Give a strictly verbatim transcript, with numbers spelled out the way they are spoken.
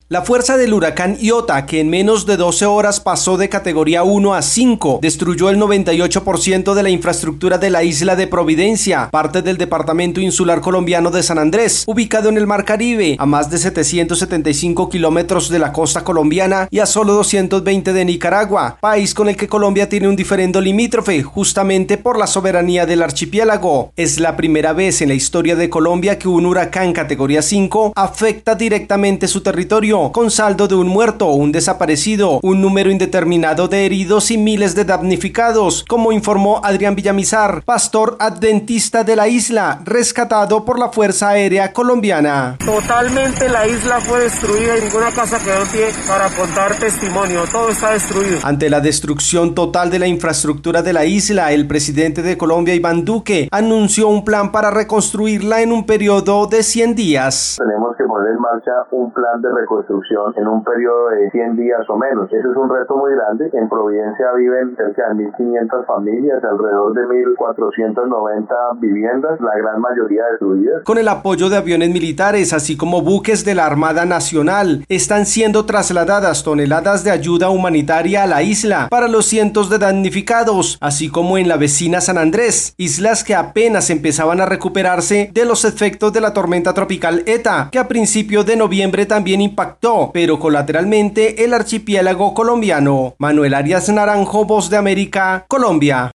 La fuerza del huracán Iota, que en menos de doce horas pasó de categoría uno a cinco, destruyó el noventa y ocho por ciento de la infraestructura de la isla de Providencia, parte del departamento insular colombiano de San Andrés, ubicado en el Mar Caribe, a más de setecientos setenta y cinco kilómetros de la costa colombiana y a solo doscientos veinte de Nicaragua, país con el que Colombia tiene un diferendo limítrofe, justamente por la soberanía del archipiélago. Es la primera vez en la historia de Colombia que un huracán categoría cinco afecta directamente su territorio, con saldo de un muerto, un desaparecido, un número indeterminado de heridos y miles de damnificados, como informó Adrián Villamizar, pastor adventista de la isla, rescatado por la Fuerza Aérea Colombiana. Totalmente la isla fue destruida y ninguna casa quedó en pie para contar testimonio, todo está destruido. Ante la destrucción total de la infraestructura de la isla, el presidente de Colombia, Iván Duque, anunció un plan para reconstruirla en un periodo de cien días. Tenemos que poner en marcha un plan de reconstrucción en un periodo de cien días o menos. Ese es un reto muy grande. En Providencia viven cerca de mil quinientas familias, alrededor de mil cuatrocientas noventa viviendas, la gran mayoría destruidas. Con el apoyo de aviones militares, así como buques de la Armada Nacional, están siendo trasladadas toneladas de ayuda humanitaria a la isla para los cientos de damnificados, así como en la vecina San Andrés, islas que apenas empezaban a recuperarse de los efectos de la tormenta tropical Eta, que a principios de noviembre también impactó pero colateralmente el archipiélago colombiano. Manuel Arias Naranjo, Voz de América, Colombia.